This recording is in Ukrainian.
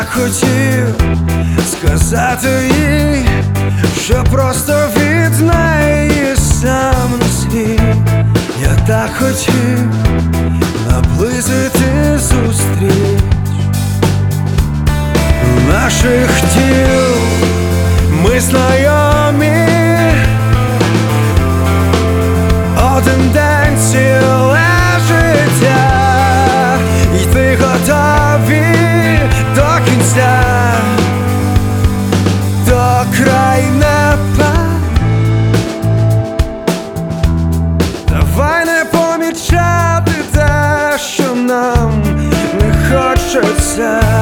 хотів сказати їй, що просто від неї сам не слід. Я так хотів наблизити зустріч наших тіл. Ми знайомі один день, ціле життя, йти готові до кінця, до край неба. Давай не помічати те, що нам не хочеться.